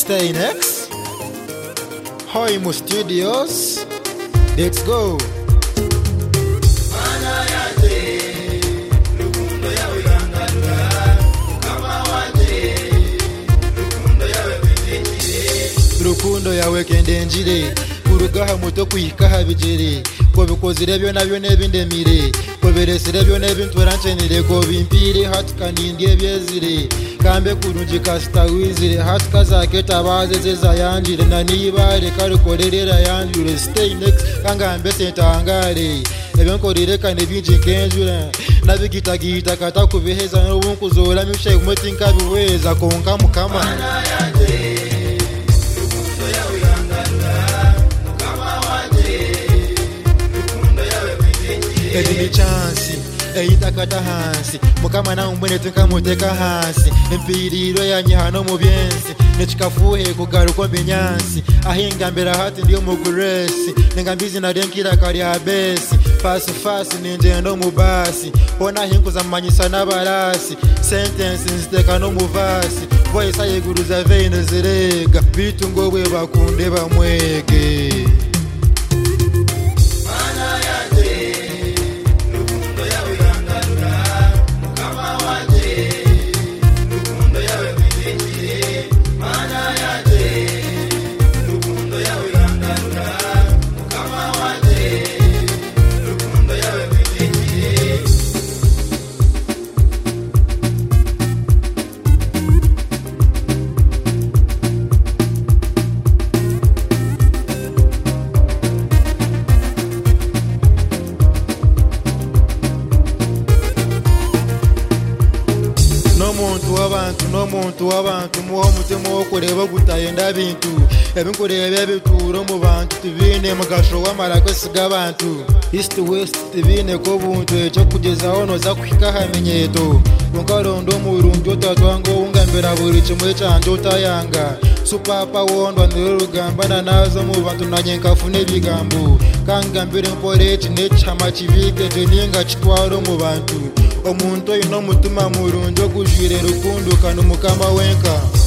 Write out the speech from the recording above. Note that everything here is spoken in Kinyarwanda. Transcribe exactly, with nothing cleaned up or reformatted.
Staynex, Hoimo Studios. Let's go. Rukundo yawe kende njire kurugaha muto kwikaha bijere ko bikozire byo nabyo nebindemire ko beresire byo nebintwarancenire ko bimpire hatkanindye byezire kambe kurunji kasta wizire hatkazake tabaze zayanjire na nibare karukorerera yanjure Staynex kangambe sentangare ebyankorire kane binji kenjura nabigitagita kata kubiheza n'ubunkuzora mishe umutinka biweza konka mukama Edini chansi, eitakata hansi mukama na umbone tukamuteka hansi impiriro yanyi hano mu byensi nechikafuhe kugaruko mbinyansi ahinga mbera hati ndiyo muguresi ningambizi na denkira kari abesi fasi fasi ninje no mubasi ona hinkuza manyisa n'abarasi sentence nziteka no muvasi voice ayiguruza veine zirega bitu ngo bwe bakunde bamwege Nomuntu wabantu nomuntu wabantu muho mutemo kureba gutayenda bintu ebinkorebe bituro mu bantu tibine mugasho wamara kwesiga abantu east west tibine ko buntu ejo kugeza hono za kwika hamenyeto ungarondo mu runjo tatwango ungambera buri kimwe cyanje utayanga supapa wondwa ndirugambana nazo mu bantu nanyenka fune bigambo kangambire mporeti nechama chibike teninga chitwaro mu bantu omuntu ino mutuma murunjo kujwire rukundo kanu mukama wenka